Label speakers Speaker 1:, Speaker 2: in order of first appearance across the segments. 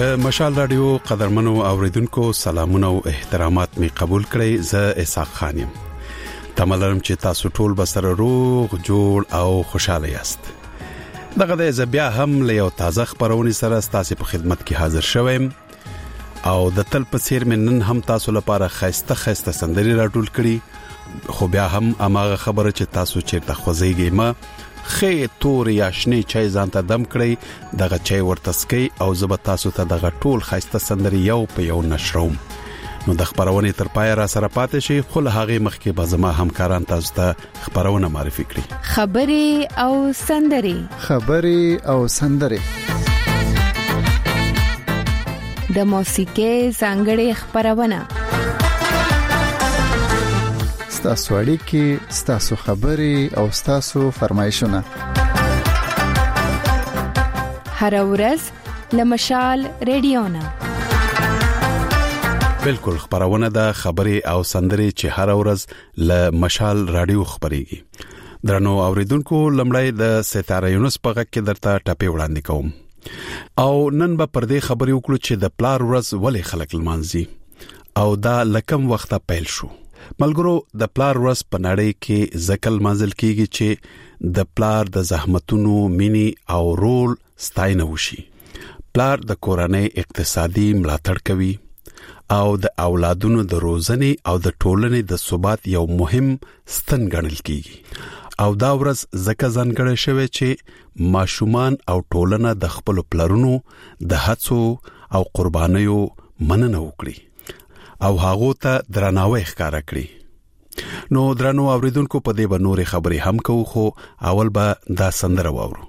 Speaker 1: د مشال رادیو قدرمنو اوریدونکو سلامونه او احترامات می قبول کړئ. زه اسحاق خان یم. تملرم چې تاسو ټول بسره روغ جوړ او خوشاله یاست. دغه د زبیا هم له یو تازه خبرونې سره تاسو په خدمت کې حاضر شوم او د تل په څیر منن هم تاسو لپاره خسته سندري راټول کړي. خو بیا هم اماغه خبره چې تاسو چیرته خوځيږئ ما خې تور یا شنه چای ځانته دم کړی دغه چای ورتسکی او زب تاسو ته دغه ټول خسته سندري یو په یو نشروم. نو د خبرونه تر پای را سره پاتې شي. خو له هغه مخکې به زما همکاران تاسو ته خبرونه معرفي کړي.
Speaker 2: خبري او سندري د موسیقي څنګه خبرونه
Speaker 3: ستاسو اړیکې، ستاسو خبري او ستاسو فرمایشونه
Speaker 2: هر ورځ لمشال رادیونا.
Speaker 1: بالکل خبرونه د خبري او سندري چې هر ورځ لمشال رادیو خبريږي. درنو اوریدونکو لمړی د ستاره یونس په غږ کې درته ټاپي وړاندې کوم او نن به پر دې خبري وکړو چې د پلار ورځ ولې خلک لمانځي او دا لکم وخته پیل شو. ملګرو د پلار ورځ په نړۍ کې ځکل مازل کیږي چې د پلار د زحمتونو مینی او رول ستاینه وشي. پلار د کورنۍ اقتصادي ملاتړ کوي او د اولادونو د روزنې او د ټولنې د ثبات یو مهم ستن ګڼل کیږي. او دا ورځ ځکه ځانګړې شوی چې ماشومان او ټولنه د خپل پلرونو د هڅو او قربانیو مننه وکړي او هغه ته درناوی ښکارا کړی. نو درنو اوریدونکو په دې به نورې خبرې هم کوو، خو اول به دا سندره واورو.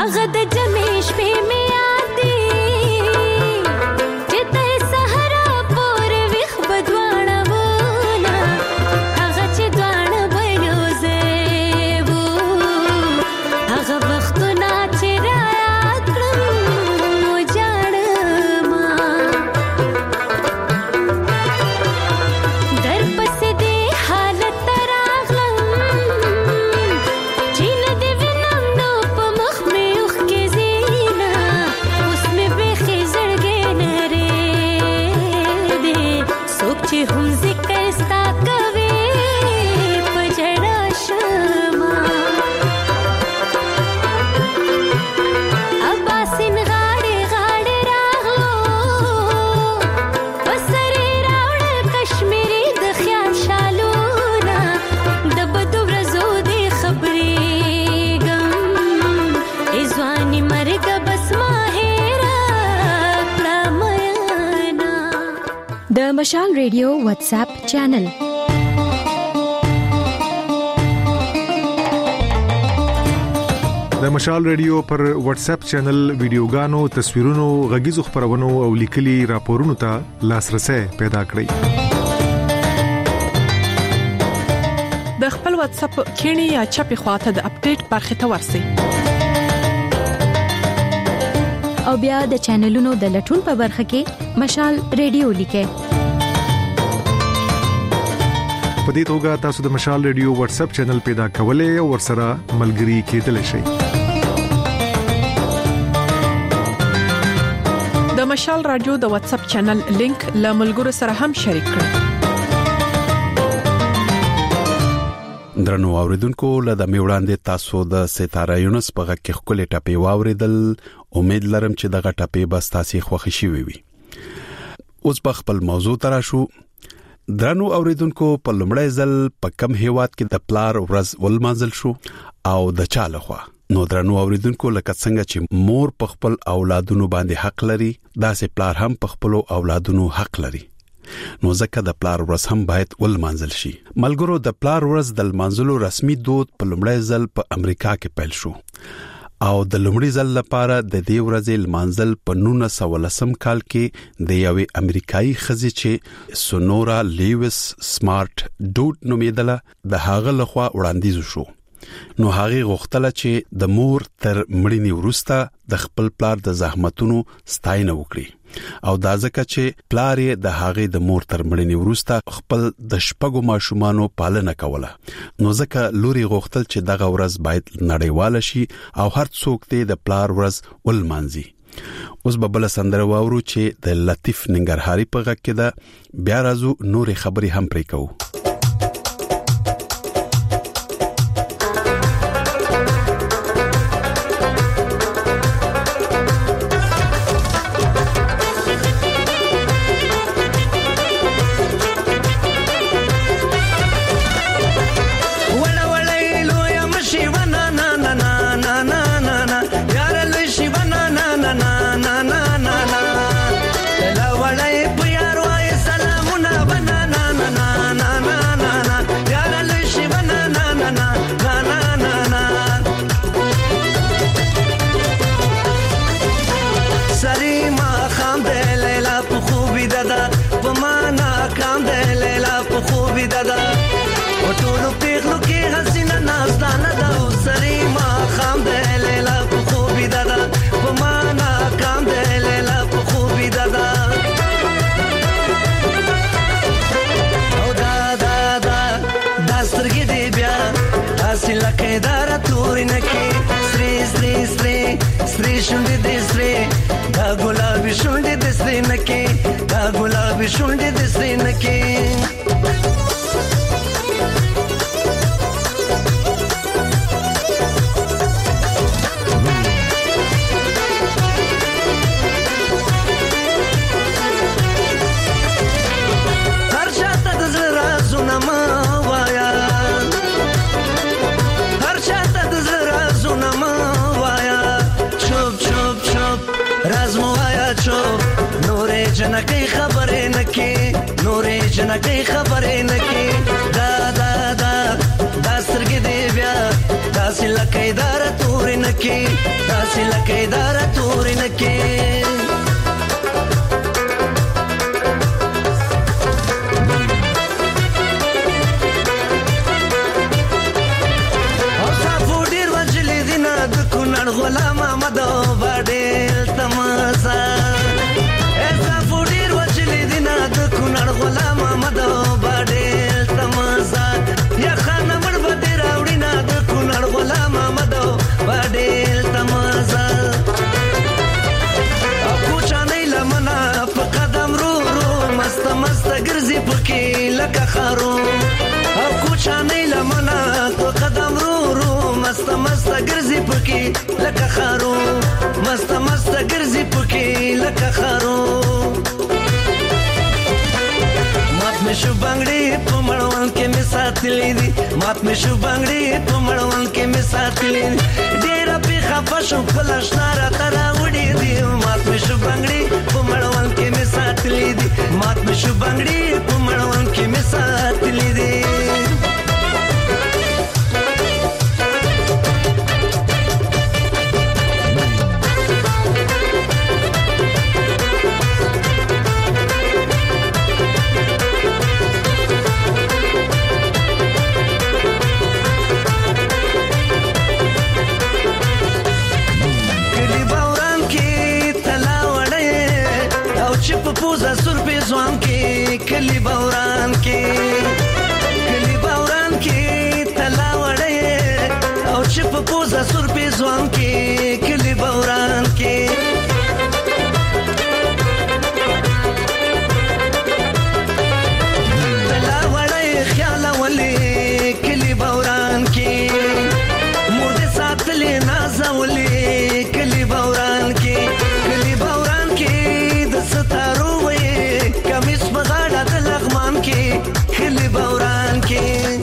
Speaker 4: هغه د جمیش په میادي چې ته سحرا پور وخ بدوانه ونا هغه چې دوانه بيوزه وو هغه وختونه چې را کړم نو جاړم در پس دې حالت راغلم چې نه دې وینم نو په مخ مې اوخ کې زینا اوس مې بېخي زړګی نری دی څوک چې هم ذکر ستا کوي په ژړا شمه اباسین غاړې غاړې راغلو وسرې راوړل کشمیري د خیال شالونه د بدو ورځو دې خبرېږم ای ځواني مرګه بس ما هېره کړه میینه.
Speaker 2: د مشال ریډیو واتس اپ چینل
Speaker 5: د مشال ریډیو پر واتس اپ چینل ویډیوګانو، تصویرونو، غږیزو خبرونو او لیکلي راپورونو ته لاسرسي پیدا کړئ.
Speaker 6: د خپل واتس اپ کینی یا چپی خواته د اپډیټ برخه ته ورسئ
Speaker 2: او بیا د چینلونو د لټون په برخه کې مشال ریډیو لیکئ.
Speaker 5: په دې توګه تاسو د مشال ریډیو واتس اپ چینل پیدا کولای او ورسره ملګري کېدلی شئ.
Speaker 6: د مشال رادیو د واتس اپ چینل لینک له ملګرو سره هم شریک کړئ.
Speaker 1: درنو اوریدونکو له میوړاندې تاسو د ستاره یونس په غږ کې خپل ټاپي واوریدل. امید لرم چې دغه ټاپي به تاسو خوښ شي وي. اوس په خپل موضوع تراشو. درنو اوریدونکو په لومړی ځل په کم هیواد کې د پلار ورځ ولمانځل شو او د چا لخوا. نو درنو اوریدونکو لکه څنګه چې مور په خپل اولادونو باندې حق لري، داسې پلار هم په خپل اولادونو حق لري. نو ځکه د پلار ورځ هم باید ولمانځل شي. ملګرو، د پلار ورځ د لمانځلو رسمي دود په لومړی ځل په امریکا کې پیل شو او د لومړي ځل لپاره د دې ورځې لمانځل په 1910 کال کې د یوې امریکایي ښځې چې سونورا لیویس سمارټ ډوټ نومیدله د هغه لخوا وړاندیز شو. نو هغه غوښتله چې د مور تر مړینې وروسته د خپل پلار د زحمتونو ستاینه وکړي او دا ځکه چې پلار یې د هغه د مور تر مړینې وروسته خپل د شپږو ماشومانو پالنه کوله. نو ځکه لوري غوښتل چې دغه ورځ باید نړیواله شي او هر څوک ته د پلار ورځ ولمانځي. اوس به بل سندره واورو چې د لطیف ننګرهاري په غږ کې ده. بیا راځو نورې خبرې هم پرې کوو.
Speaker 7: شونډې د سرې نکې هر چاته د زړه رازونه مه وایه، هر چاته د زړه رازونه مه وایه، چوپ چوپ چوپ راز مه وایه چوپ. نورې جنکې خبرې نکې، نورې جنکې خبرې نکې. دا دا دا دا سترګې دې بیا داسې لکه اداره تورې نکي داسې لکه دار تور نکي او صافو ډیر وجلې دینه د کونړ غلام احمد باډېل تماسا صافو ډیر وجلې دینه د کونړ غلام احمد باډېل تماسا یا خان مړ بده راوړي نه د کونړ غلام احمد باډېل تماسا او کوچا نه لمنا په قدم رو رو مست مست ګرځي پکې لکه خارو او کوچا نه لمنا په قدم رو رو مست مست ګرځي پکې لکه خارو مست مست ګرځي پکې لکه خارو مات مې شو بنگړي په مړوند کې مې ساتلې دي مات مې شو بنگړي په مړوند کې مې ساتلې دي ډېر په خفه شو فلاشنا را ترا وړي دي مات مې شو بنگړي په مړوند کې مې ساتلې دي مات مې شو بنگړي په مړوند کې مې ساتلې دي پوزا سر په ځوان کې کلی باوران کې تلا وړې او چې په پوزا سر په ځوان کې کلی باوران کې تلا وړې خیال ولې کلی باوران کې مرد ساتلې نازولې کلی باوران کې کلی باوران کې ستارو وې کمیس بغاړه د لغمان کې کلی باوران کې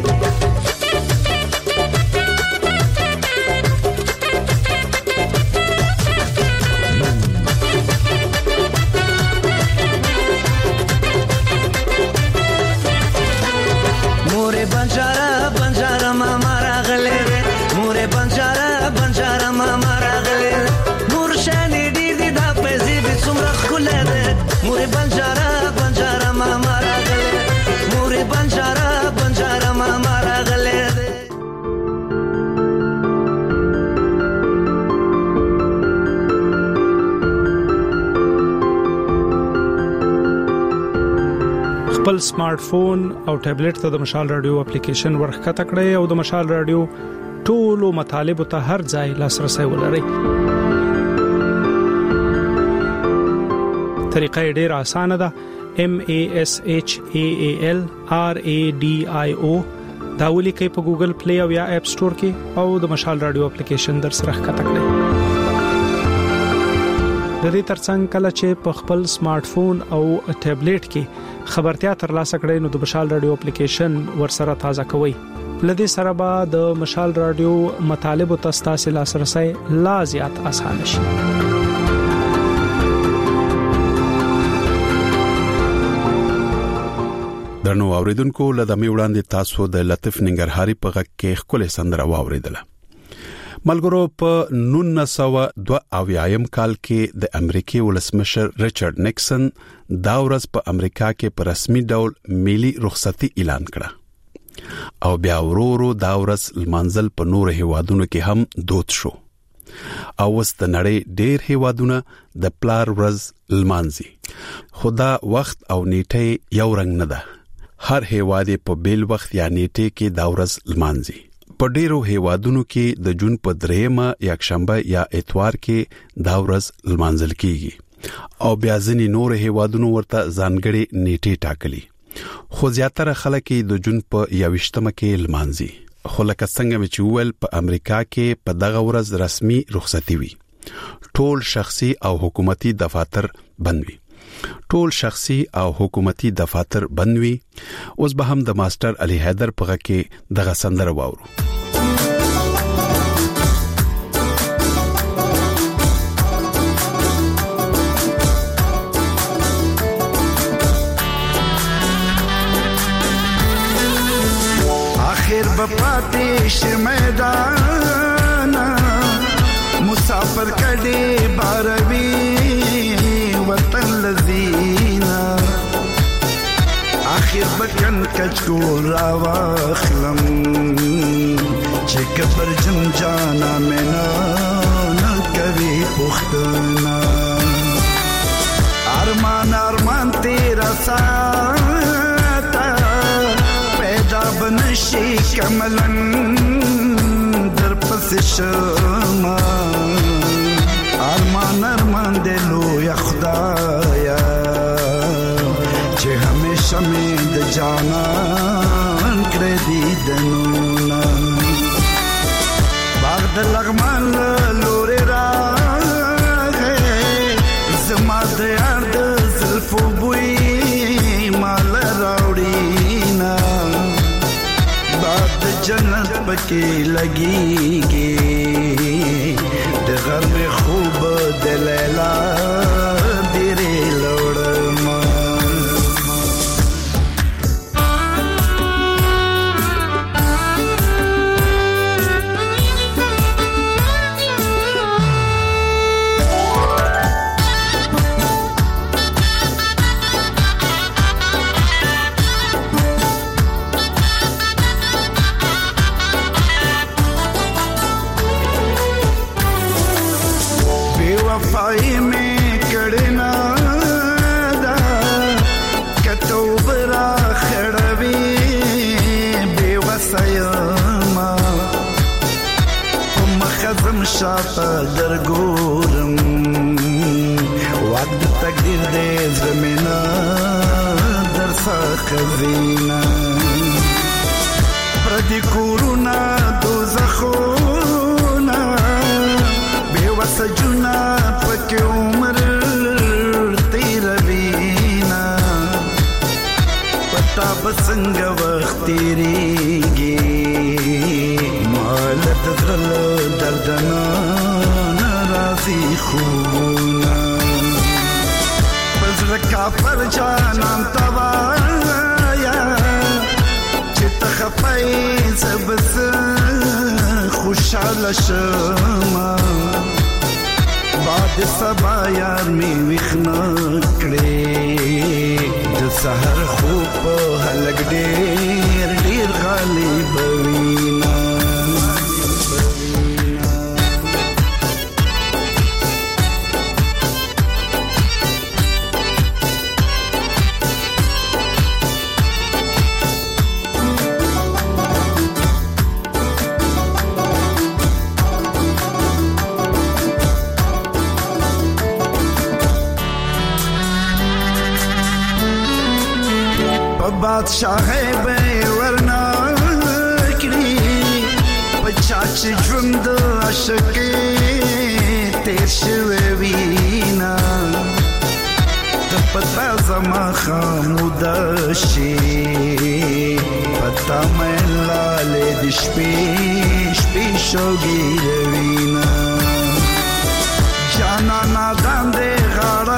Speaker 7: مورې بنجاره ماما راغلې مورې بنجاره ماما راغلې نور شانې ډېر دي دا پیسې دې څومره ښکلی دی مورې بنجاره ماما راغلې مورې بنجاره ماما راغلې دی
Speaker 8: خپل سمارټ فون او ټابلیټ ته د مشال رادیو اپلیکیشن ورخکته کړئ او د مشال رادیو ټولو مطالبه ته هر ځای لاسرسي ولرئ. طریقه ډیره اسانه ده. MASHALRADIO دا ولیکئ په ګوګل پلی او یا اپ سٹور کې او د مشال رادیو اپلیکیشن در سره ښکته کړئ. د دې ترڅنګ کله چې په خپل سمارټ فون او ټابلیټ کې خبرتیا ترلاسه کړئ نو د مشال رادیو اپلیکیشن ورسره تازه کوئ. لدې سره به د مشال رادیو مطالبه تاسو لاسرسي لا زیات آسان شي.
Speaker 1: درنو اوریدونکو لدمه وړاندې تاسو د لطیف ننګرهاري په غږ کې خپل سندره واوریدله. ملګرو په 1982 کال کې د امریکای ولسمشر ریچارډ نیکسن دا ورځ په امریکا کې په رسمي ډول ملي رخصتي اعلان کړه او بیا ورو دا ورځ لمانځل په نور هیوادونو کې هم دود شو او وست نړۍ ډېر هیوادونه د پلار ورځ لمانځي. خدا وخت او نیټه یو رنګ نه ده. هر هیواد په بیل وخت یا نیټه کې دا ورځ لمانځي. په ډیرو هیوادونو کې د جون په 3 یکشنبه یا اتوار کې دا ورځ لمانځل کیږي او بیا ځینې نور هیوادونو ورته ځانګړي نیټه ټاکلي. خو زیاتره خلک د جون په 21مه کې لمانځي. خو لکه څنګه چې ویل په امریکا کې په دغه ورځ رسمي رخصتي وي. ټول شخصي او حکومتي دفاتر بند وي. اوس به هم د ماستر علي حیدر په غږ کې دغه سندره واورو.
Speaker 9: आखिर बपाते मैदान کډې باروي وطن لذینا اخر بکن کچکول را واخلم چې کبر جن جانا مینا نکوي پختنا ارمان ارمان تیرا ساتا پیدا بنشي کملن در پس شما ارمان ارمان دلو یا خدایا چې همیشه مې د جانان کړې دي دنونه باغ د لغمان لوري راغې زما د یار د زلفو بوی مال راوړینا باد د جنت پکې لګيږي د غرب خوب د لیلا ډېرې لوړما وفای میں کڑنا دا کتو برا خڑوی بے وسایما مخزم شاپا درگورم وقت تقدیر دے زمینا درسا خزینا پردی کورونا دوزخونا بے وسجونا پک عمر تیروینا پتا بسنگ وقت تیریگی مالت غل دردنا نرازی خونا بزرکا پر جانان توایا چت خفائی زبس خوشحال شما بعد سبا یار می وخنا کړي د سحر خوب هلګ ډېر ډېر غالب وینا بادشاہ بے ورنا کړي پچاچ ژوند عاشق تیر شوی وینا پتا زما خامود شي پتا مې لاله د شپې شپې شوګي وینا جانا نادان دې غاړه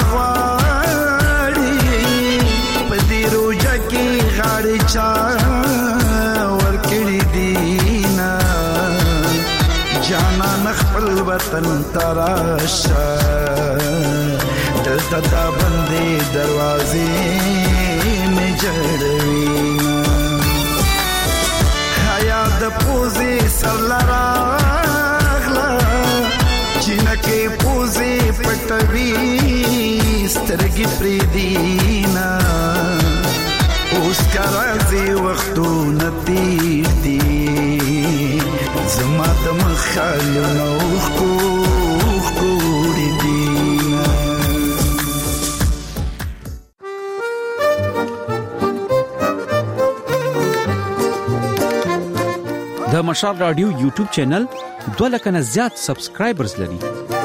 Speaker 9: غاړي چا ورکړي دینا جانا خپل وطن تراشا دلته دا بندې دروازې مې جړوينا حیا د پوزي سر لراغلا جنکه پوزي پټوي سترګې پری دینا اوس کارازي وختو نتیر دی زما د مخالو نو خو دینا
Speaker 10: د مشال رادیو یوټیوب چینل 2 لک نه زیات سبسکرایبرز لري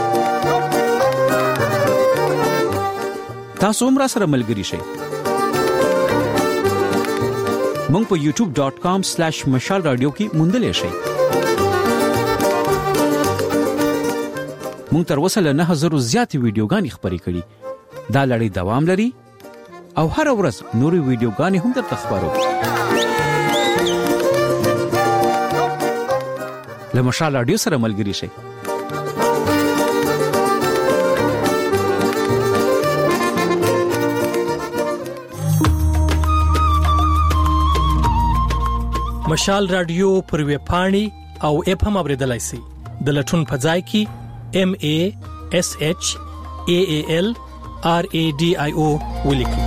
Speaker 10: تاسو هم را سره ملګري شئ مونږ په youtube.com/mashalradio کې موندلې شئ مونږ تر اوسه له 9000 زیاتې ویډیوګانې خبرې کړې دا لړۍ دوام لري او هر ورځ نورې ویډیوګانې هم درته خبرو له مشال رادیو سره ملګري شئ
Speaker 11: مشال رادیو پر ویب پاڼې او اپ هم اوریدلای شئ. د لټون په ځای کې MASHALRADIO ولیکئ.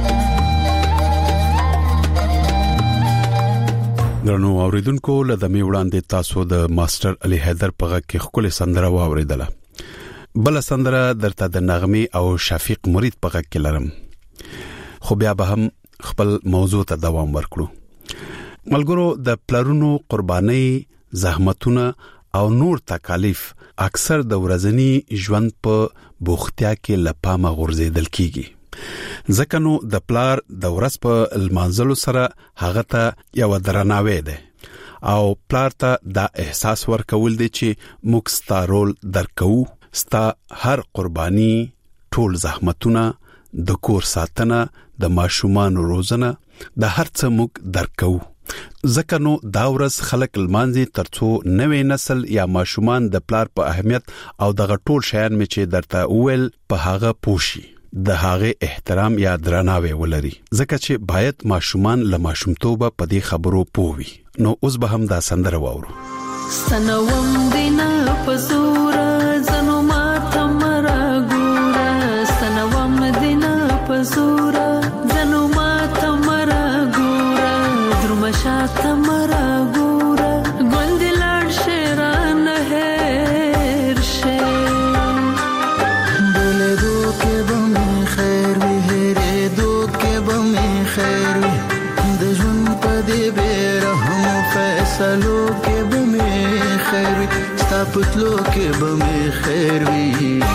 Speaker 1: درنو اوریدونکو لدمي وړاندې تاسو د ماستر علي حیدر په غږ کې خپل سندره واوریدله. بل سندره درته د نغمه او شفیق مرید په غږ کې لرم. خو بیا به هم خپل موضوع ته دوام ورکړو. ملګرو د پلرونو قرباني، زحمتونه او نور تکالیف اکثر د ورځنی ژوند په بوختیا کې لپامه غورځیدل کیږي. ځکه نو د پلار د ورځ په المنزلو سره هغه ته یو درناوی ده او پلار ته دا احساس ورکول دي چې موږ ستارول درکو، ستا هر قرباني، ټول زحمتونه، د کور ساتنه، د ماشومان روزنه، د هر څه موږ درکو. ځکه نو دا ورځ خلک المانځي ترڅو نوې نسل یا ماشومان د پلار په اهمیت او د غټول شیان می چې درته ویل په هغه پوښي، د هغه احترام یا درناوی ولري. ځکه چې باید ماشومان له ماشومتوبه په دې خبرو پووي. نو اوس به هم دا سندره واورو.
Speaker 12: سنوم دینا پزور زنو ما تمرا ګورا، سنوم دینا پزور زنو ما تمرا ګورا، درمشا تمرا ګورا، ګوندلان شیران هر شه
Speaker 9: بوله دو کې بم خیر وی هره دو کې بم خیر وی د ژوند په دې بیرهم فیصلو کې بم خیر وی ستا پتلو کې بم خیر وی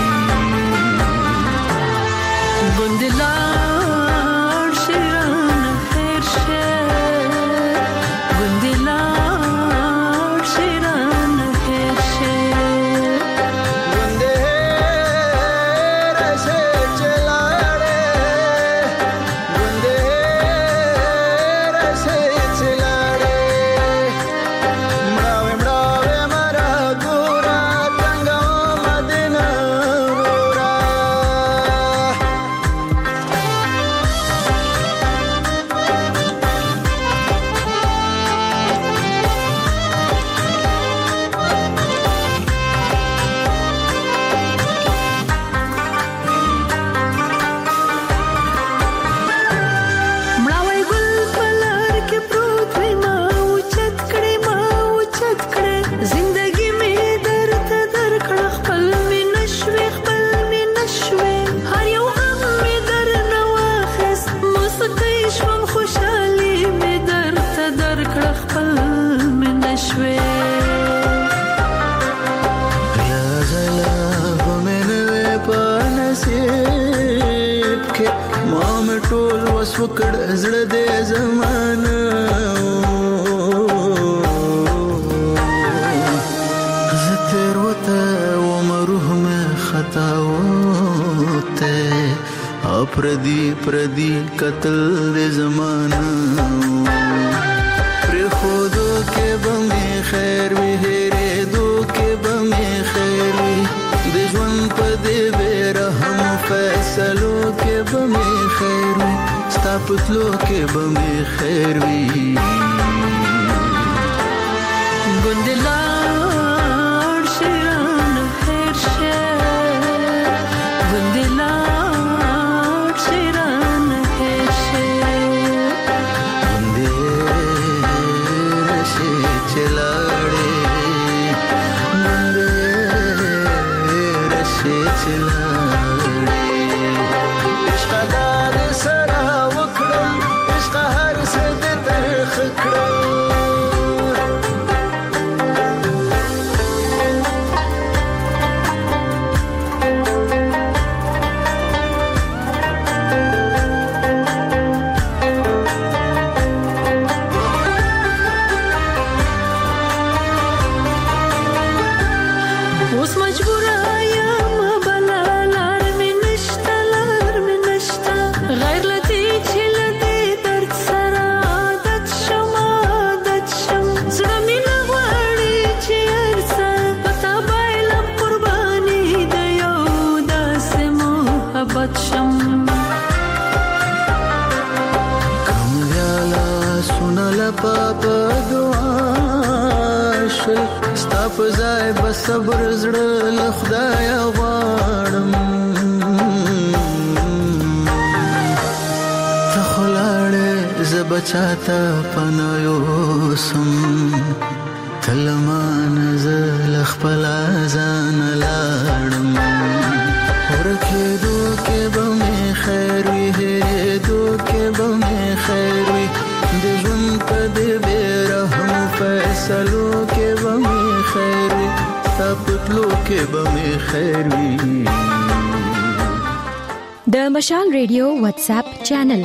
Speaker 12: ګوندلان شیران هر شه، ګوندلان شیران هر شه،
Speaker 9: وکړ زړه دې زمانه زتر وته ومروح مې خطا وته پردي قتل دې زمانه پر خودو کې بمې خیر وی هره دو کې بمې خیر وی د ژوند په دې بیرهم فیصلو کې بمې خیر وی ستا پتلو کې بمې خیر وی
Speaker 12: ګوندلان شیران هر شه، ګوندلان شیران هر شه،
Speaker 9: ګوندې رشي چلاړې، ګوندې رشي چلاړې، عشق دار سره وکړم، عشق هر څه دې ترخ پزای بس صبر زړه له خدای غواړم ته خلاړې زبچاته پنایو سم تلمان زل خپل ځان لاړم ورکه دوکه به خیر وي دوکه به خیر وي د ژوند په دې رحم فیصلو کې به خیر وي تپلو کې به خیر وي
Speaker 2: د مشال ریډیو واتس اپ چینل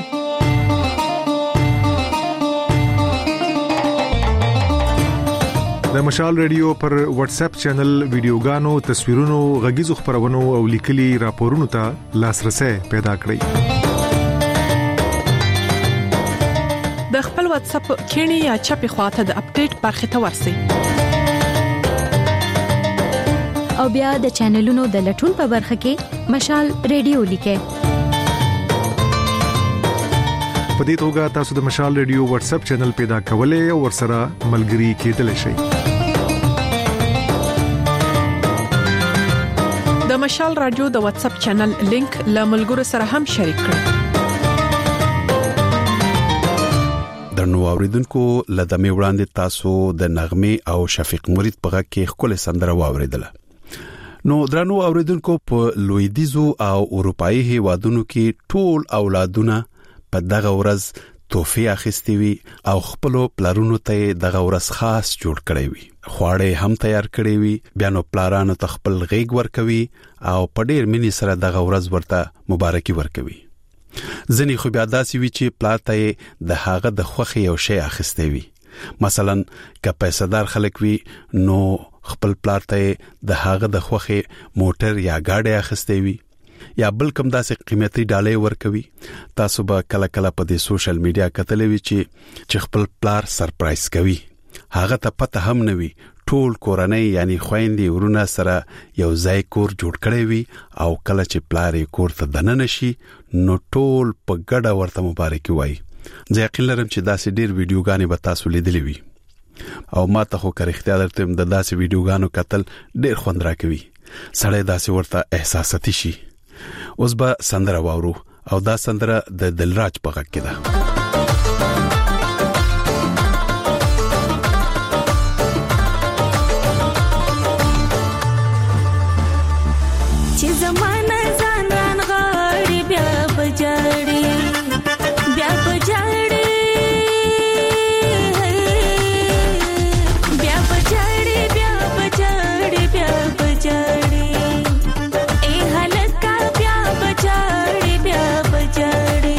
Speaker 5: د مشال ریډیو پر واتس اپ چینل ویډیوګانو تصویرونو غږیزو خبرونو او لیکلي راپورونو ته لاسرسي پیدا کړئ
Speaker 6: د خپل واتس اپ کینی یا چپی خواته د اپډیټ برخه ته ورسی
Speaker 2: او بیا د چینلونو د لټون په برخه کې مشال ریډیو لیکه
Speaker 5: په دې توګه تاسو د مشال ریډیو واتس اپ چینل پیدا کولای او ورسره ملګري کېدلی شئ
Speaker 6: د مشال رادیو د واتس اپ چینل لینک له ملګرو سره هم شریک کړئ
Speaker 1: درنو اوریدونکو لدمه وړاندې تاسو د نغمه او شفیق مرید په غږ کې خپل سندره واوریدله نو درنو اوریدونکو په لویدیزو او اروپאי هیوادونو کې ټول اولادونه په دغه ورځ توفی اخیستي وي او خپل پلارونو ته دغه ورځ خاص جوړ کړی وي خواړې هم تیار کړی وي بیا نو پلارانو ته خپل غیږ ورکوي او په ډیر مینې سره دغه ورځ ورته مبارکي ورکوي ځنی خو بیا داسي وي چې پلار ته د هغه د خوخي یو شی اخیستي وي مثلا که پیسېدار خلک وي نو خپل پلار ته د هغه د خوخي موټر یا گاډي اخیستي وي یا بل کوم داسې قیمتي ډالۍ ورکوي تاسو به کله کله په دې سوشل میډیا کتلې وي چې خپل پلار سرپرایز کوي هغه ته پته هم نه وي ټول کورنۍ یعنی خويندې ورونه سره یو ځای کور جوړ کړی وي او کله چې پلار یې کور ته دننه شي نو ټول په ګډه ورته مبارکي وایي زه یقین لرم چې داسې ډیر ویډیوګانې به تاسو لیدلې وي او ما ته خو کړختیا درته د داسې ویډیوګانو کتل ډیر خوند راکوي سړی داسې ورته احساساتي شي اوس به سندره واورو او دا سندره د دلراج په غږ کې ده
Speaker 4: چې زمانه ځانان غاړي بیا بجاړي بیا بجاړي بیا بجاړي بیا بجاړي بیا بجاړي اے هلکا بیا بجاړي بیا بجاړي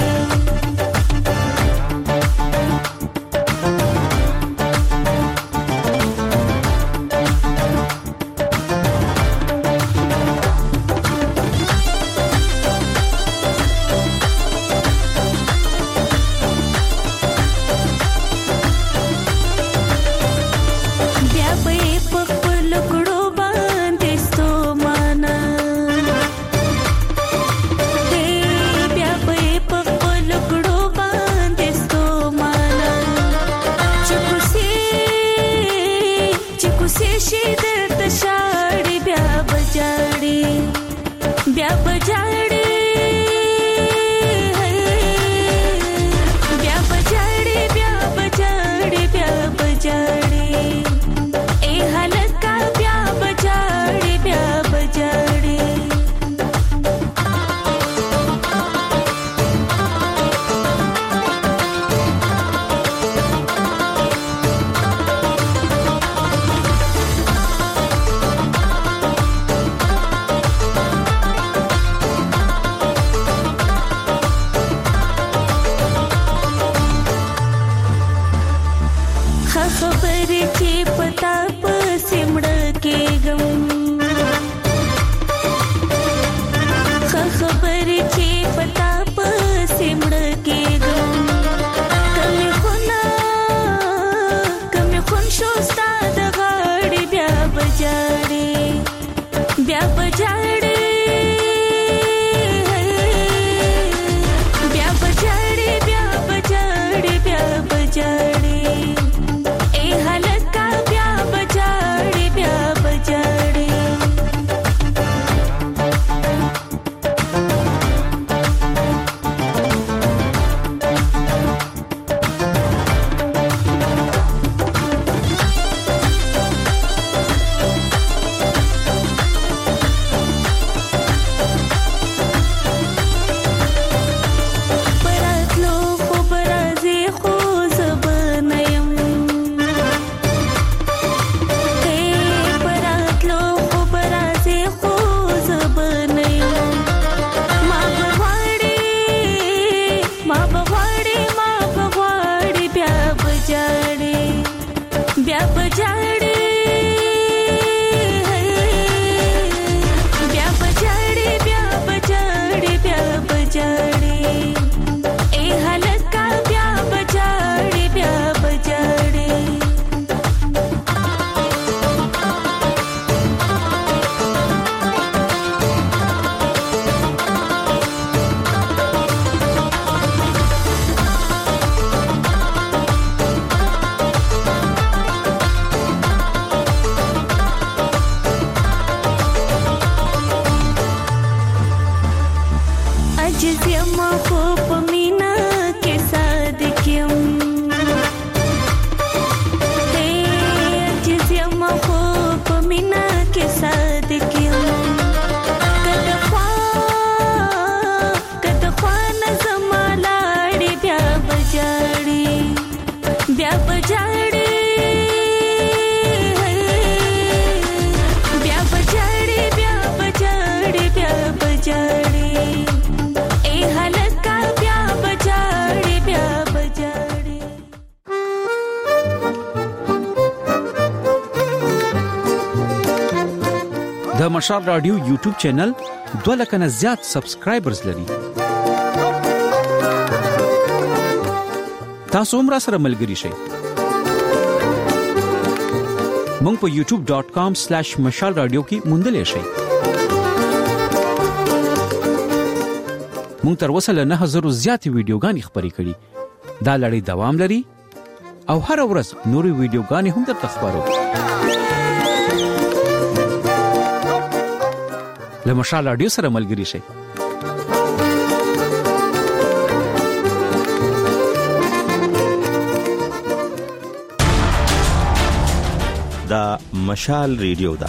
Speaker 4: عجز یم خو په مینا کې صادق یم عجز یم خو په مینا کې صادق یم کده خوا نظم لاړې بیا بجاړې بیا بجاړې بیا بجاړې بیا بجاړې بیا بجاړې اے هلکا بیا بجاړې بیا بجاړې
Speaker 10: د مشال رادیو یوټیوب چینل 2 لک نه زیات سبسکرایبرز لري. تاسو هم را سره ملګري شئ. مونږ په youtube.com/mashalradio کې موندلې شئ. مونږ تر اوسه له 9000 زیاتې ویډیوګانې خپرې کړې. دا لړۍ دوام لري او هر ورځ نورې ویډیوګانې هم درته خبرو. له مشال رادیو سره ملګري شئ.
Speaker 13: دا مشال ریډیو دا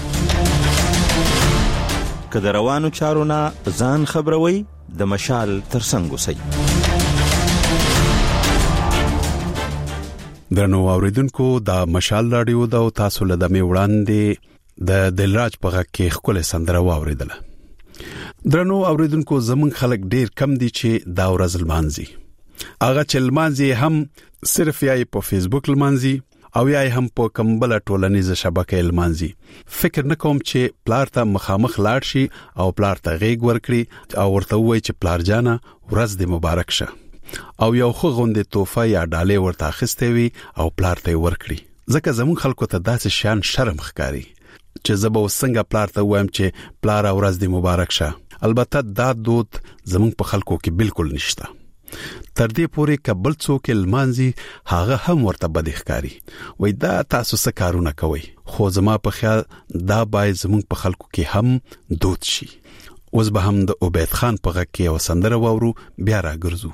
Speaker 13: کله روانو چارونه ځان خبروي د مشال ترڅنګ وسی.
Speaker 1: درنو اوریدونکو دا مشال رادیو دا تاسو له دمه وړاندې د دلراج په غږ کې خپل سندره واوریدله. درنو اوریدونکو زمون خلک ډیر کم دي چې دا ورځ لمانځي. اغه چې لمانځي هم صرف یې په فیسبوک لمانځي او یا هم په کمبله ټولنیزه شبکې لمانځي. فکر نکوم چې پلار ته مخامخ لاړ شي او پلار ته غېږ ورکړي او ورته وایي چې پلار جانا ورځ دې مبارک شه او یو خو غوندې توفه یا ډالې ورته اخیستې وي او پلار ته ورکړي. ځکه زمون خلکو ته داسې شان شرم ښکاري چې زبو څنګه پلار ته وایم چې پلار ورځ دې مبارک شه. البته دا دود زمون په خلکو کې بالکل نشته. تر دې پورې کبل څوک لمانځي هغه هم ورته بد ښکاری وای دا تاسو څه کارونه کوي. خو زما په خیال دا باید زمون په خلکو کې هم دود شي. اوس به هم د عبید خان په غږ کې او سندره وورو بیا راګرځو.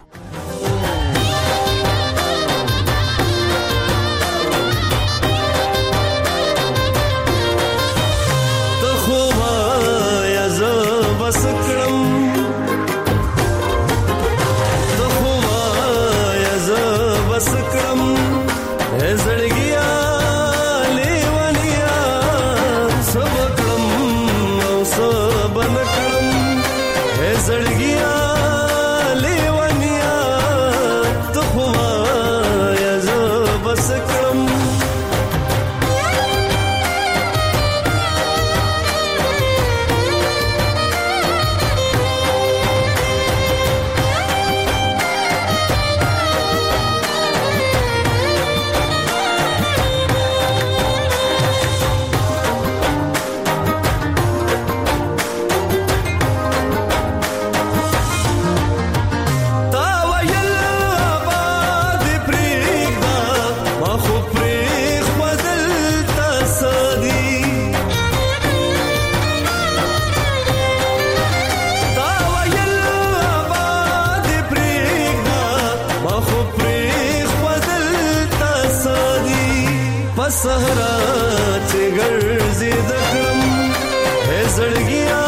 Speaker 14: صحرا چې ګرځي د کړم هې زړګیا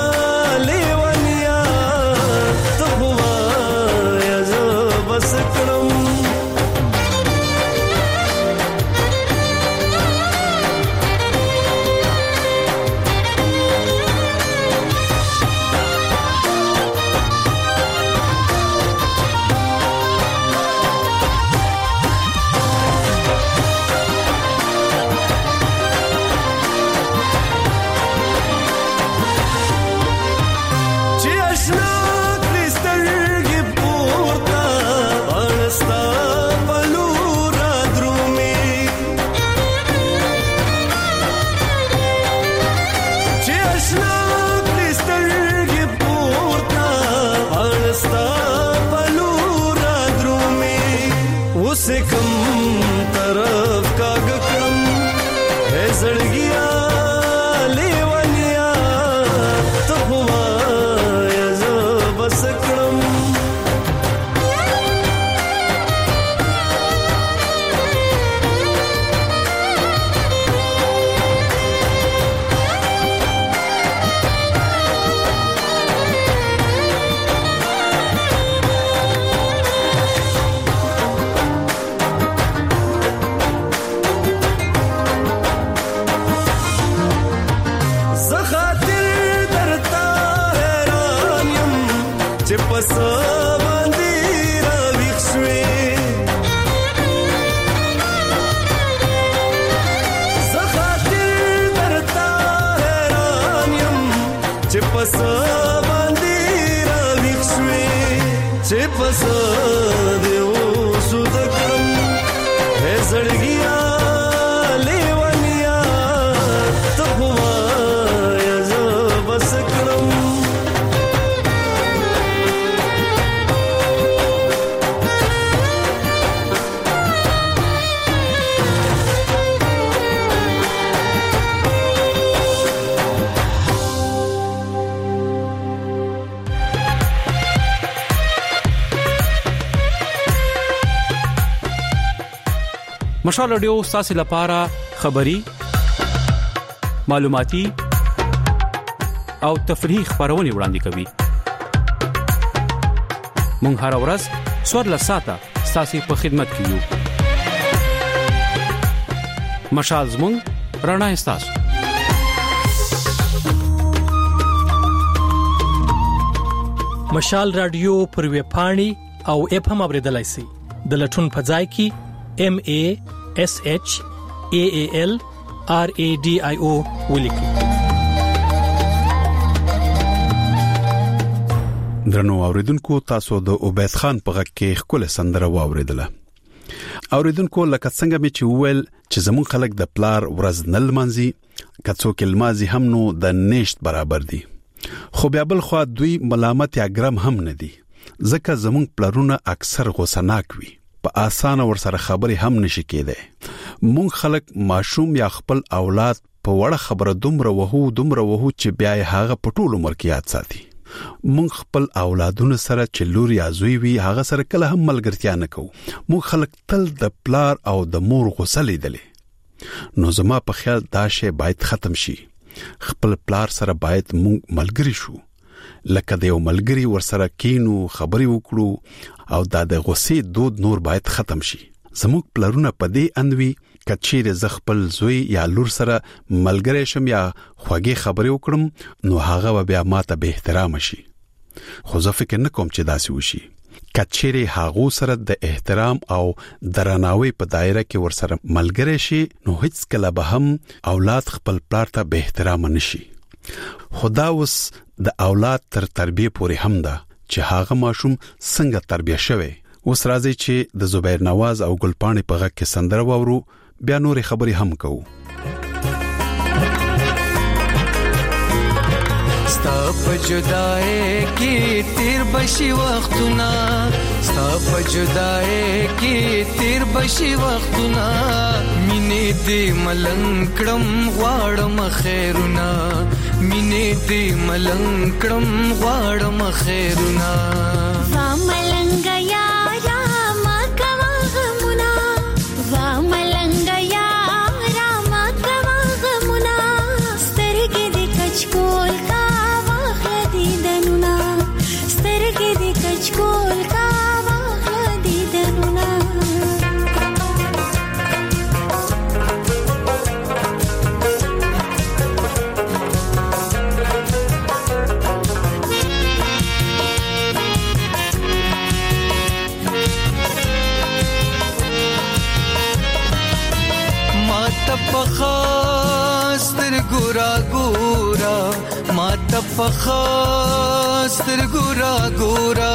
Speaker 14: لیوانیا ته هوا یا زه بس کړم زړګیا لیوانیا ته هوا یا زه پس باندې را ویښ شوې زه خاطر درته حیران یم چې پس باندې را ویښ شوې چې پس دې اوسو د کړم هې زړګیا لیونیا ته خو وایه زه بس کړم
Speaker 10: مشال رادیو تاسو لپاره خبري معلوماتي او تفریحي خبرونه وړاندې کوي مونږ هر ورځ څوار لساته تاسو په خدمت کې یو مشال زموږ رڼا تاسو
Speaker 11: مشال رادیو پر ویب پاڼې او اپ هم اوریدلای شئ د لټون په ځای کې MASHALRADIO ولیکئ.
Speaker 1: درنو اوریدونکو تاسو د عبید خان په غږ کې خپل سندره واوریدله. اوریدونکو لکه څنګه می چې ویل چې زمون خلک د پلار ورځ نل منځي کڅو کلمازي هم نو د نشت برابر دي خو بیا بل خو دوی ملامت یا ګرام هم نه دي ځکه زمون پلارونه اکثر غوسناک وي په اسانه ورسره خبرې هم نشي کېده مونږ خلک ماشوم یا خپل اولاد په وړه خبره دومره وهو چې بیا یې هغه په ټول عمر کې یاد ساتي مونږ خپل اولادونو سره چې لور یا زوی وي هغه سره کله هم ملګرتیا نه کوو مونږ خلک تل د پلار او د مور غوسه لیدلې نو زما په خیال دا شی باید ختم شي خپل پلار سره باید مونږ ملګری شو لکه د یو ملګری ورسره کینو خبرې وکړو او دا د غوسې دود نور باید ختم شي زموږ پلارونه په دې اندوي کچېره ز خپل زوی یا لور سره ملګری شم یا خوږی خبرې وکړم نو هغه بیا ماته به احترام شي خو زه فکر نه کوم چې داسې وشي کچېره هغه سره د احترام او درناوي په دایره کې ورسره ملګری شي نو هیڅ کله به هم اولاد خپل پلار ته به احترام نشي خدا اوس د اولاد تر تربیه پورې هم ده چې هغه ماشوم څنګه تربیه شوی اوس راځي چې د زبیر نواز او ګلپاڼې په غږ کې سندره واورو بیا نورې خبرې هم کوو
Speaker 9: ستا په جدای کې تیر بشي وختونه ستا په جدای کې تیر بشي وختونه مینې دې ملنګ کړم غواړم خیرونه مینې دې ملنګ کړم غواړم خیرونه
Speaker 4: وا ملنګ یارا ما کوا غمونه وا ملنګ یارا ما کوا غمونه سترګې دې کچکول کا واخل دې دنونه سترګې دې کچکول کا واخل دې دنونه
Speaker 9: پخاستر ګورا ګورا ماته پخاستر ګورا ګورا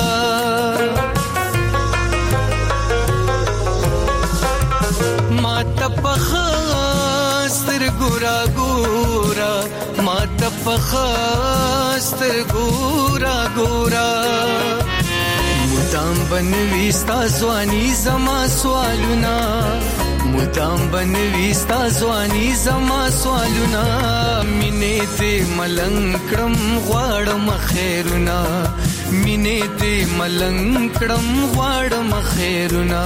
Speaker 9: ماته پخاستر ګورا ګورا ماته پخاستر ګورا ګورا مدام بنوي ستا ځواني زما سوالونه مدام بنوي ستا ځواني زما سوالونه مینې دې ملنګ کړم غواړم خیرونه مینې دې ملنګ کړم غواړم خیرونه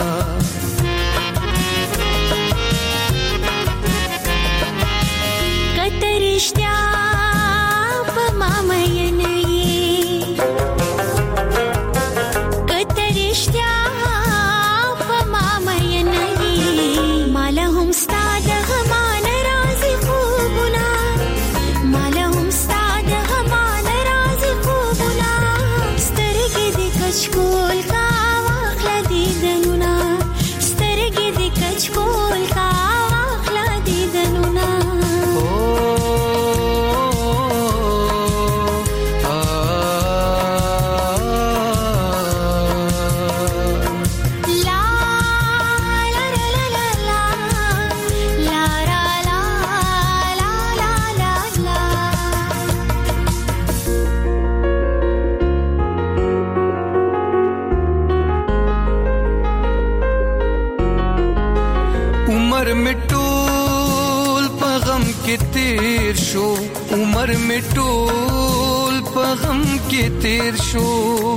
Speaker 4: کته رښتیا په ما مین یې کته رښتیا په ما مین یې مال هم ستاد غمان راځي خوبونه مال هم ستاد غمان راځي خوبونه سترګې دې کچکول کا واخلا دیدنونا سترګې دې کچکول کا واخلا دیدنونا
Speaker 9: تیر شو عمر می ټول په غم کې تیر شو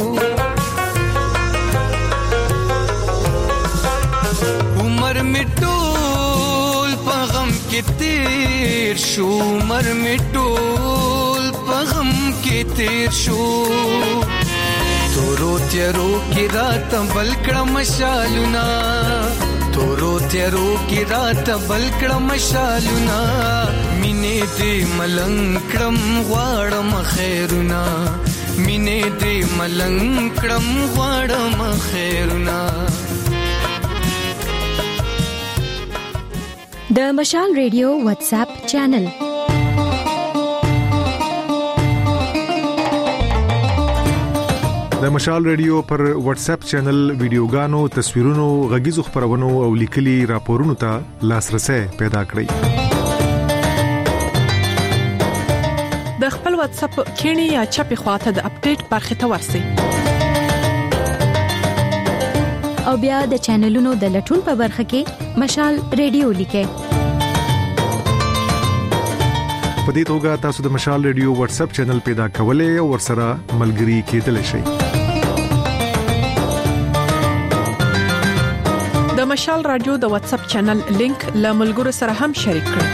Speaker 9: عمر می ټول په غم کې تیر شو عمر می ټول په غم کې تیر شو تورو تیرو کې رات بل کړه مشالونه تورو تیرو کی رات بلکړه مشالونه مینې دې ملنګ کړم غواړم خیرونه مینې دې ملنګ کړم غواړم خیرونه
Speaker 2: د مشال ریډیو واتس اپ چینل
Speaker 5: د مشال ریډیو پر واتس اپ چینل ویډیوګانو تصویرونو غږیزو خبرونو او لیکلي راپورونو ته لاسرسي پیدا کړئ
Speaker 6: د خپل واتس اپ کینی یا چپی خواته د اپډیټ برخه ته ورسی
Speaker 2: او بیا د چینلونو د لټون په برخه کې مشال ریډیو لیکه
Speaker 5: په دې توګه تاسو د مشال ریډیو واتس اپ چینل پیدا کولای او ورسره ملګري کېدلی شئ
Speaker 6: د مشال رادیو د واتس اپ چینل لینک له ملګرو سره هم شریک کړئ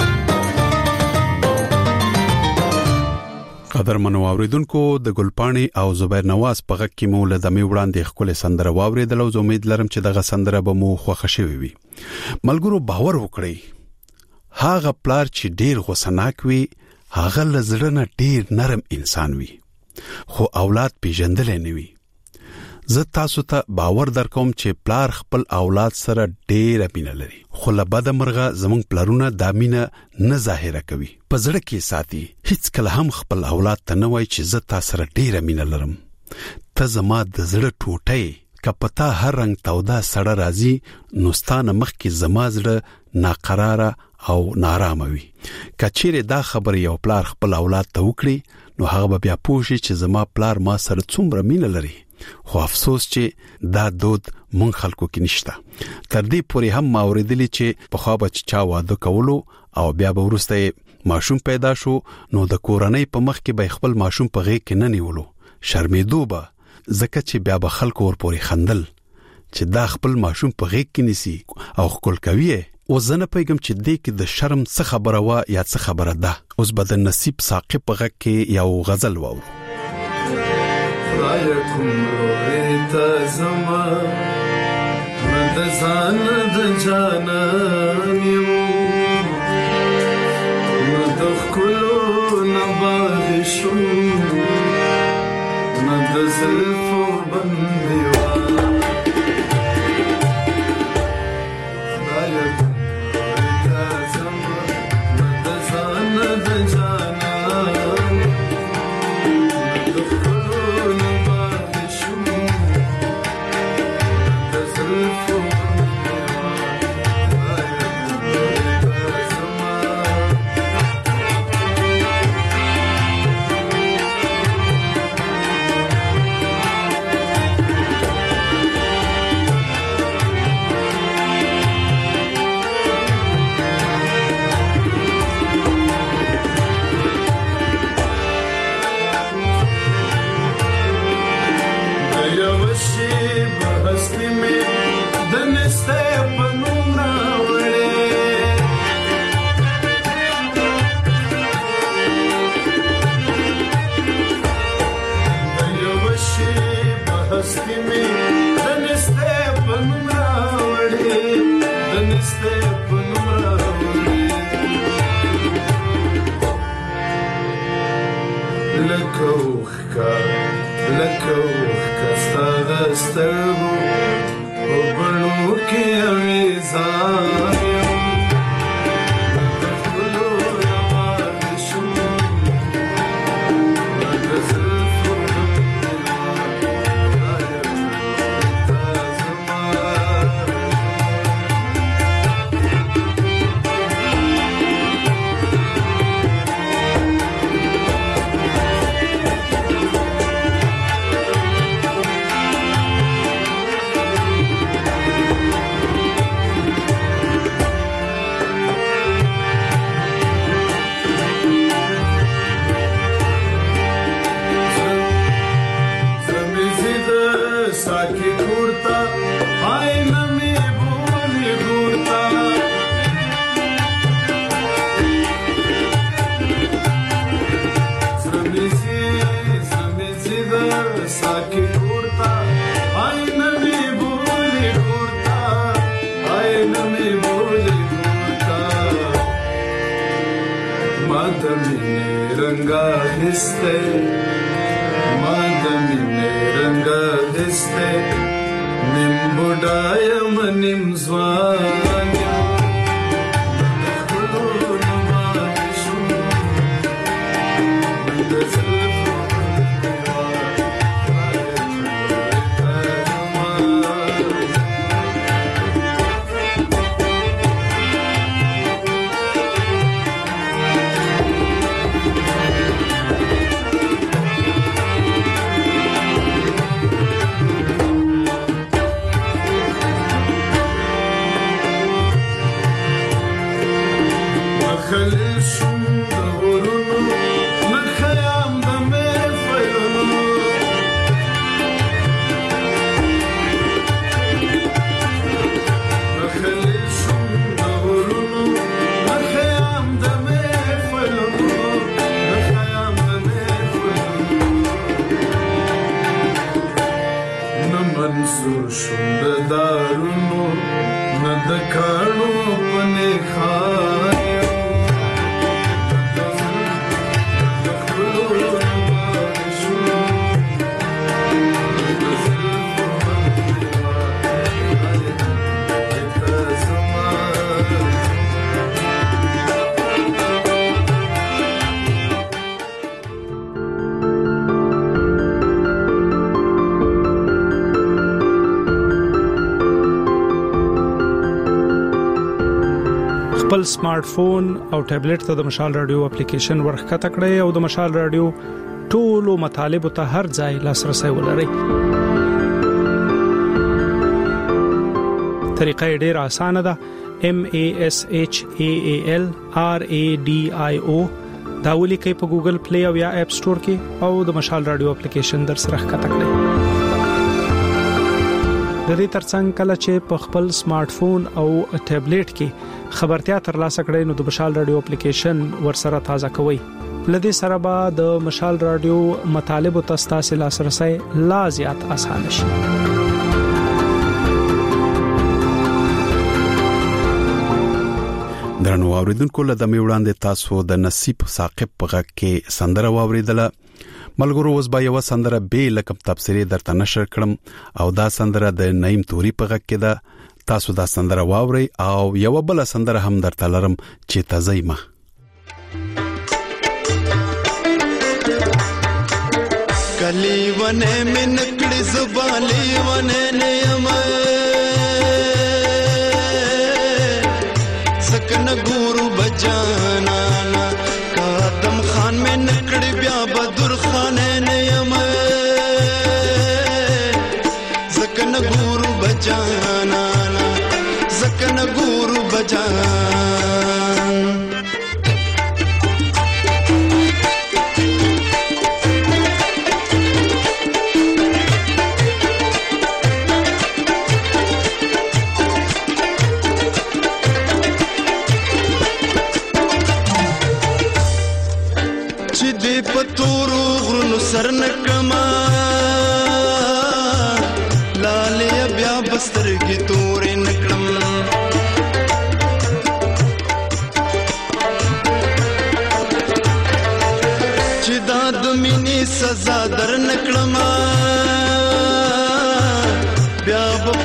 Speaker 1: قدر منو اوریدونکو د ګلپانی او زبیر نواز په غږ کې مو له دمه وړاندې خپل سندره واوریدل او امید لرم چې دغه سندره به مو خوښ شي وي ملګرو باور وکړئ هاغه پلار چې ډیر غوسناک وي هاغه لزړه نه ډیر نرم انسان وي خو اولاد پیژندل نه وي زه تاسو ته باور درکوم چې پلار خپل اولاد سره ډیر مینه لري خو له بده مرغه زمونږ پلارونه د مینه نه ظاهره کوي په زړه کې ساتي هیڅ کله هم خپل اولاد ته نه وایي چې زه تاسو سره ډیر مینه لرم ته زما د زړه ټوټه کپتا هر رنگ تودا سړه راځي نوستانه مخ کې زما زړه ناقراره او نارامه وي کچېره دا خبر یو پلار خپل اولاد ته وکړي نو هغه بیا پوښي چې زما پلار ما سره څومره مینه لري خو افسوس چې دا دود مونږ خلکو کې نشته تر دې پورې هم ما اوریدلی چې په خوا به چا واده کولو او بیا به ورسته ماشوم پیدا شو نو د کورنۍ په مخ کې به خپل ماشوم په غېږ کې نه نیولو شرمېدو به ځکه چې بیا به خلکو ور پورې خندل چې دا خپل ماشوم په غېږ کې نیسي او خپل کوي او زنه پیغام چې دې کې د شرم څه خبره وا یا څه خبره ده اوس به د نصیب ساقب په غږ کې یو غزل واو
Speaker 14: رايكم رويتا زما مد ځان د جانان یو مد خلو نباغ شو مد زلفو بنديوا رايكم رويتا زما مد ځان د جانان
Speaker 15: دسترګو په بڼو کې اویزان
Speaker 8: خپل سمارټ فون او ټابلیټ ته د مشال رادیو اپلیکیشن ورخکته کړئ او د مشال رادیو ټولو مطالب ته هر ځای لاسرسي ولرئ. طریقه ډېره اسانه ده. MASHAALRADIO دا ولیکئ په ګوګل پلی او یا اپ سٹور کې او د مشال رادیو اپلیکیشن در سره ښکته کړئ. د دې ترڅنګ کله چې په خپل سمارټ فون او ټابلیټ کې خبرتیا ترلاسه کړئ نو د مشال رادیو اپلیکیشن ورسره تازه کوئ. لدې سره به د مشال رادیو مطالب او تاسو لاسرسي لا زیات اسانه شي.
Speaker 1: درنو اوریدونکو له دمه وړاندې تاسو د نصیب ثاقب په غږ کې سندره واوریدله. ملګرو اوس به یو سندره به لکم تفسیری درته نشر کړم او دا سندره د نعیم توري په غږ کې ده. تاسو دا سندره واورئ او یو بل سندره هم درته لرم چې تزیمه.
Speaker 9: کلی ونه من کړي زبالي ونه نیم سکن ګورو بجانا قدم خان من کړي بیا بدر خان نیم سکن ګورو بجانا سکن ګورو بجانا پتورو غرونو سرنکما لالیا بیا بسترګي تورې نکړم چې دا د مینې سزا در نکړم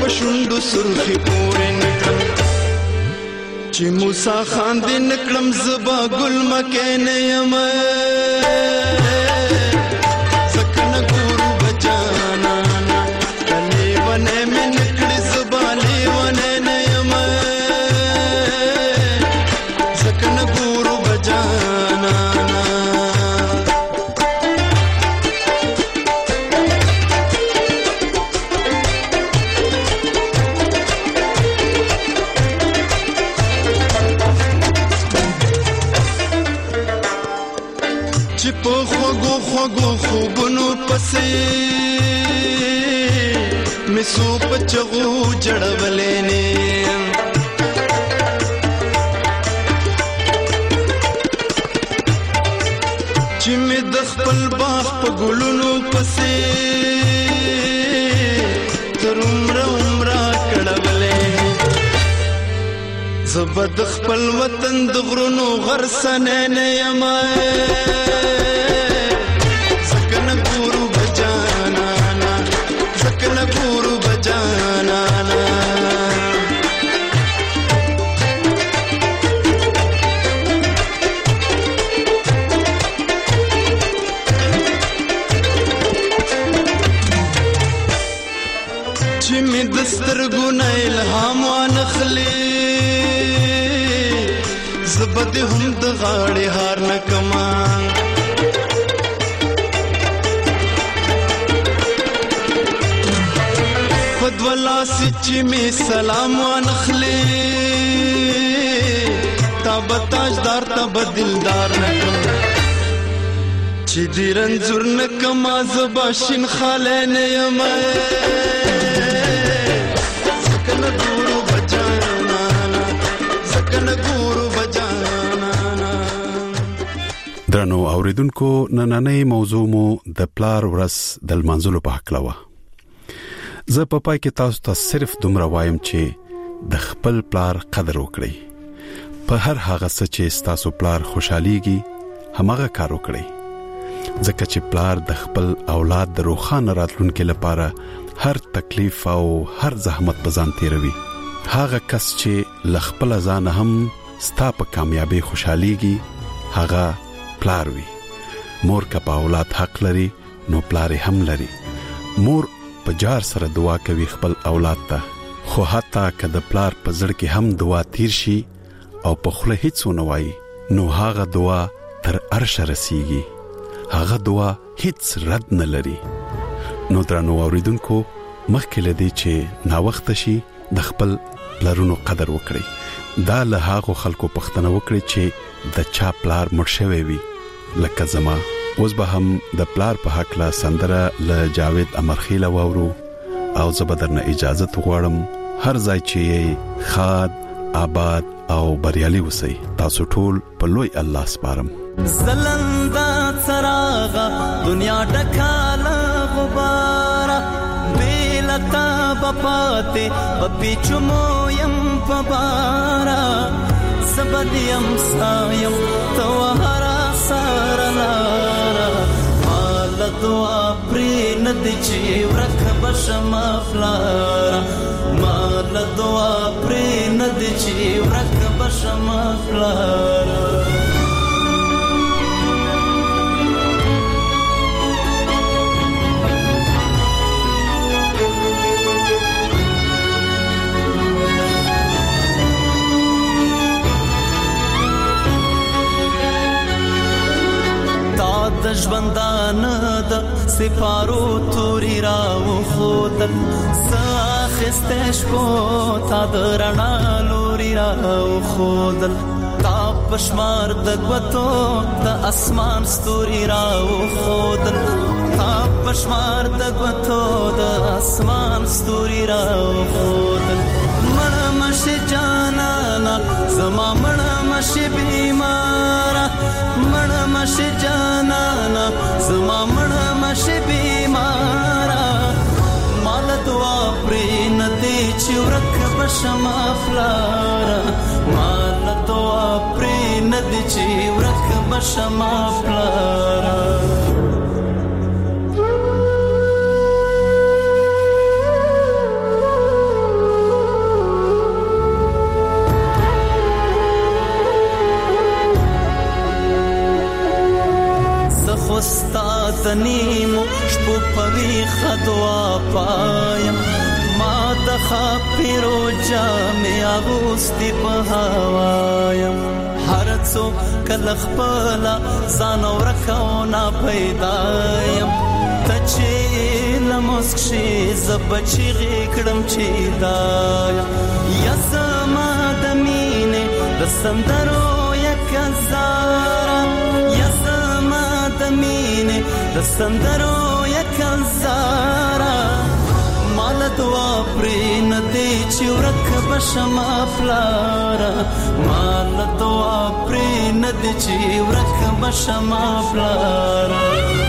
Speaker 9: پښوندو سرخي پورې نکړم چې موسی خان دې نکړم زبا ګل مکه نه یم سکنه ګورو بچانا کله ونه مې نکړې زبا لیونه نه یم سکنه ګورو بچانا خوږو خوبونو پسې مې سو پچغو جړولې نه چې مې د خپل باغ په ګلونو پسې تر عمره کړولې زه د خپل وطن د غرونو غرسنه نه یم سترګونه الهام وانخلي زبد هم د غاړې هار نکما فدولا سچ می سلام وانخلي تاب تاجدار تاب دلدار نکما چې دې رنځور نکما زباشین خالین یم
Speaker 1: درنو اوریدونکو نننۍ موضوع مو د پلار ورځ د لمانځلو په حق لوه زه په پای کې تاسو ته صرف دومره وایم چې د خپل پلار قدر وکړئ په هر هغه څه چې تاسو پلار خوشحاليږي همغه کار وکړئ ځکه چې پلار د خپل اولاد د روښانه راتلونکو لپاره هر تکلیف او هر زحمت په ځان تیروي هغه کس چې لخپل ځان هم ستا په کامیابی خوشحاليږي هغه پلار وي مور کا په اولاد حق لري نو پلار هم لري مور په جار سره دعا کوي خپل اولاد ته خو حتی که د پلار په زړه کې هم دعا تیر شي او په خوله هیڅ ونه وایي نو هغه دعا تر عرش رسیږي هغه دعا هیڅ رد نه لري نو درنو اوریدونکو مخکې لدی چې نا وخت شي د خپل پلارونو قدر وکړي دا له هغه خلکو پښتنه وکړي چې د چا پلار مړ شوی وي لکه زما اوس به هم د پلار په حق لا سندره ل جاوید امرخیل وورو او زبدرنه اجازه غواړم هر ځای چې خاد آباد او بریالي وسی تاسو ټول په لوی الله سپارم
Speaker 16: زلندا څراغه دنیا ډکاله غباره بیلتا بپاته بپیچمو يم پبارا سبدیم سایم توهرا سارلارا مال دعا پرین دچی ورخ بشما فلارا مال دعا پرین دچی ورخ بشما فلارا د ژوندان د سپارو توري راو خودل ساخستش په تا درنا لوري راو خودل تا پشمار د غوتو د اسمان ستوري راو خودل تا پشمار د غوتو د اسمان ستوري راو خودل مړه مشه جانانا زما مړه مشه بیمارا مړه مشه جانانا زما مړه مشه بیمارا مال دعا پرین دې چې ورک بشما فلارا مال دعا پرین دې چې ورک بشما فلارا دعا پایم ما د خاپیرو جامې اغوستې په هوایم هر څوک کله خپل ځان ورکو نه پیدایم ته چې لمسک شي زبچې غکړم چې دایم یا زما د مینې د سندرو یک زارا یا زما د مینې د سندرو یک زارا مال دعا پرې نه دی چې ورک بشما پلارا مال دعا پرې نه دی چې ورک بشما پلارا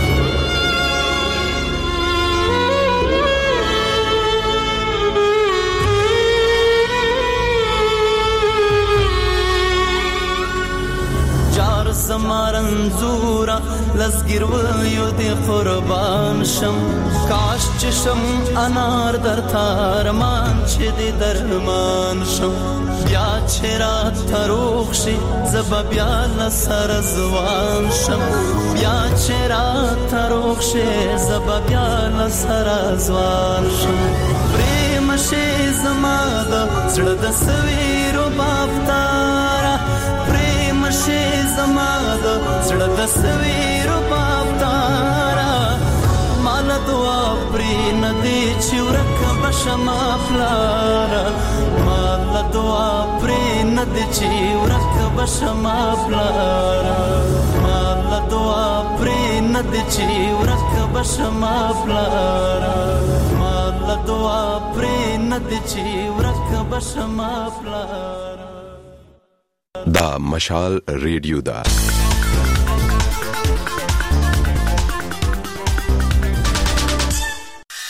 Speaker 16: زمارنزورا لزګر ویو دې قربان شم کاش چې شم انار در تارمان چې دې درمان شم بیا چې رات تروخ شي زب بیا لسر زوان شم بیا چې رات تروخ شي زب بیا لسر زوان شم پریم شي زما د زړه د سویرو بافتارا شي زما د زړه د سویرو بافتارا مال دعا پرې نه دی چې ورک بشما پلارا مال دعا پرې نه دی چې ورک بشما پلارا مال دعا پرې نه دی چې ورک بشما پلارا مال دعا پرې نه دی چې ورک بشما پلارا
Speaker 17: دا مشال ریډیو دا